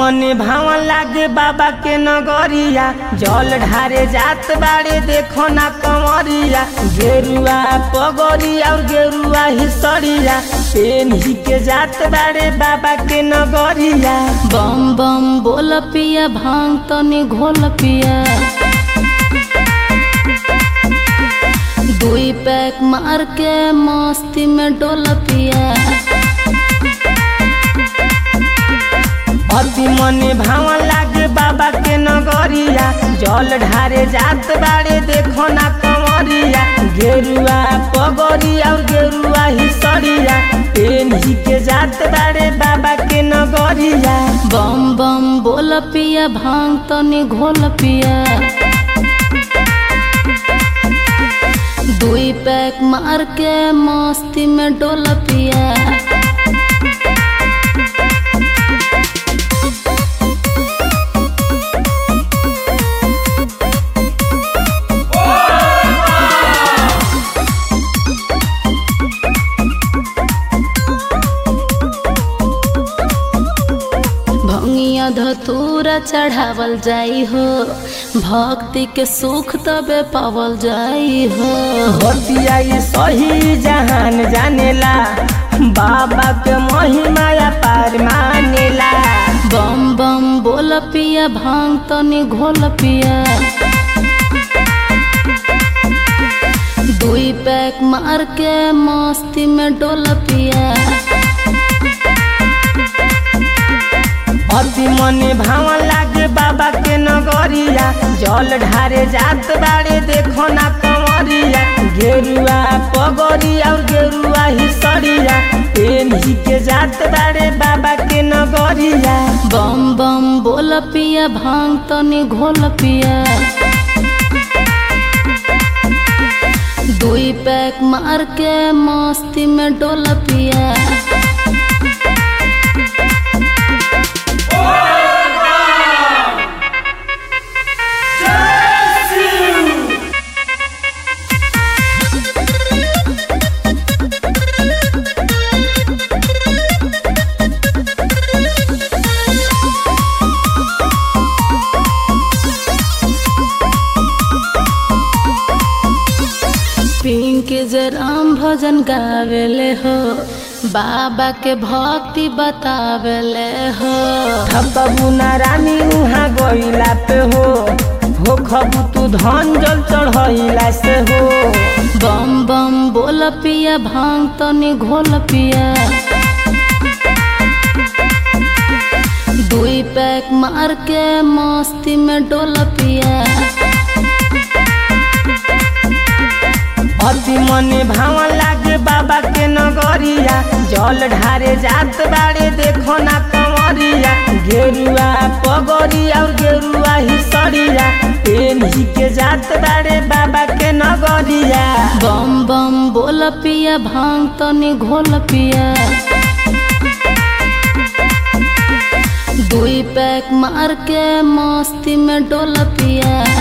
मने भावन लागे बाबा के नगरिया, जल ढारे जात बाड़े देखो ना कंवरिया। गेरुआ पगड़ी और गेरुआ हिसरिया पेन ही के जात बाड़े बाबा के नगरिया। बम बम बोल पिया भांग तनी घोल पिया, दुई पैक मार के मस्ती में डोल पिया। अति मने भावन लागे बाबा के नगरिया, जल ढारे जात बाड़े देखो ना कंवरिया। गेरुआ पगड़ी और गेरुआ हिसरिया पेन ही के जात बाड़े बाबा के नगरिया। बम बम बोल पिया भांग तनी घोल पिया, दुई पैक मार के मस्ती में डोल पिया। भंगिया धतूरा चढ़ावल जाई हो, भक्ति के सुख तबे पावल जाई हो। भक्तिया ये सही जहान जानेला, बाबा के महिमा अपार मानेला। बम बम बोल पिया भांग तनी घोल पिया, दुई पैक मार के मस्ती में डोल पिया। अति मने भावन लागे बाबा के नगरिया, जल ढारे जात बाड़े देखो ना कंवरिया। गेरुआ पगड़ी और गेरुआ हिसरिया पेन ही के जात बाड़े बाबा के नगरिया। बम बम बोल पिया भांग तनी घोल पिया, दुई पैक मार के मस्ती में डोल पिया। पिंकी जराम भजन गावेले हो, बाबा के भक्ति बतावेले हो। थकबू ना रानी उहाँ गइला पे हो खबू तू धन जल चढ़ैला से हो। बम बम बोल पिया भांग तनी घोल पिया, दुई पैक मार के मस्ती में डोल पिया। अति मने भावन लागे बाबा के नगरिया, जल ढारे जात बाड़े देखो ना कंवरिया। गेरुआ पगड़ी और गेरुआ हिसरिया पेन ही के जात बाड़े बाबा के नगरिया। बम बम बोल पिया भांग तनी घोल पिया, दुई पैक मार के मस्ती में डोल पिया।